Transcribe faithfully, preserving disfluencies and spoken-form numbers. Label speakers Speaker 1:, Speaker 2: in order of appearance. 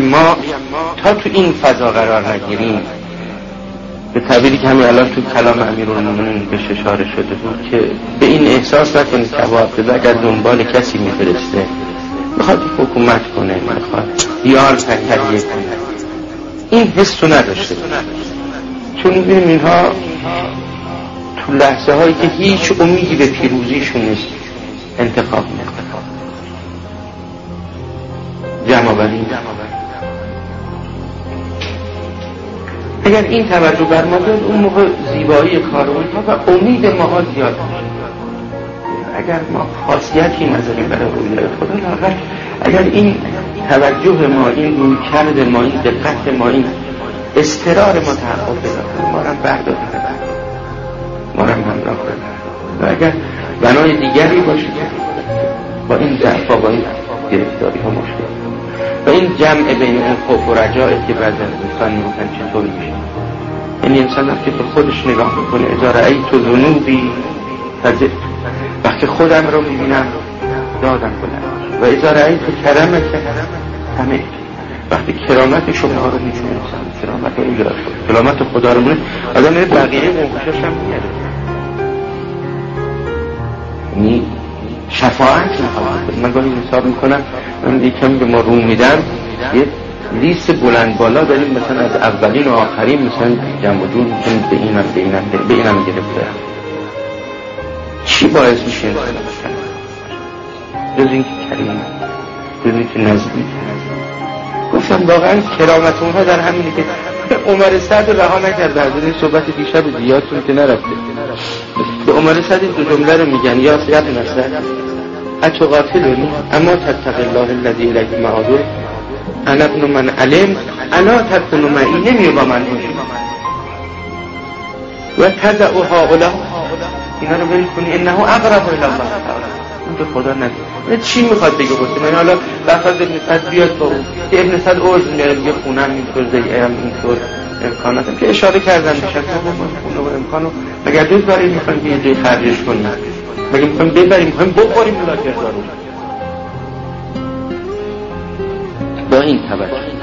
Speaker 1: ما تا تو این فضا قرار نگیریم، به تعبیری که همین الان تو کلام امیرالمومنین بهش اشاره شده بود که به این احساس نکنید که ابو عبدالله اگر دنبال کسی میفرسته میخواد حکومت کنه، میخواد یار تکریه کنه، این حس رو نداشته بود. چون میبینیم اینها تو لحظه هایی که هیچ امیدی به پیروزیشون نیست انتخاب میکنه. جمع بندی اگر این توجه بر ما داد، اون موقع زیبایی کار اونها و امید ماها زیاد. اگر ما خاصیتی نذاریم برای رویای خدا، لااقل اگر این توجه ما، این رویکرد ما، این دقت ما، این استقرار ما تحقق پیدا کنه، ما رو هم برداره، ما رو هم همراه کنه. و اگر بنای دیگری باشه با این ضعف‌ها، با این گرفتاری ها مشکل و این جمع بین اون خوف و رجاعی که بعد از انسان میگن چطور میشه. یعنی انسان وقتی به خودش نگاه میکنه، اذا رأیت ذنوبی فزعت، وقتی خودم رو میبینم دادم بلند، و اذا رأیت کرمک طمعت، وقتی کرامت شما رو میبینم، کرامت رو اینجا کرامت خدا رو میبینم، آدم میره بقیه موقعش هم میاره، یعنی شفاعت میخواد. من گاهی حساب میکنم، من یکم به ما رو میدم، یه لیست بلند بالا داریم، مثلا از اولین و آخرین، مثلا جمع و جور میکنیم، به اینم به اینم به اینم گرفته. چی باعث میشه انسان بکنه؟ جز این که کریم، جز این که نزدیک. گفتم واقعا کرامت اونها در همینه که عمر سعد رها نکرده. از این صحبت دیشب زیادتون که نرفته، به عمر سعد دو جمله رو میگن، یا سعد نصر اتقاتلونی اما تتق الله الذی الیه معاده انا ابن من علم انا تکون معی، نمیه با من باشی و تدعو هؤلاء، اینا رو بری کنی، انه اقرب الی الله تعالی، اون به خدا نگه. چی میخواد بگه گفت من حالا بخواد ابن سعد بیاد با اون که ابن سعد اوز میاره یه خونم اینطور زیعه هم اینطور امکاناتم که اشاره کردن به شکل خونه و امکانو، مگر دوست داریم میخوایم یه جای خرجش کنیم، مگر میخوایم ببریم، میخوایم بخوریم اولا کردارو. با این توجه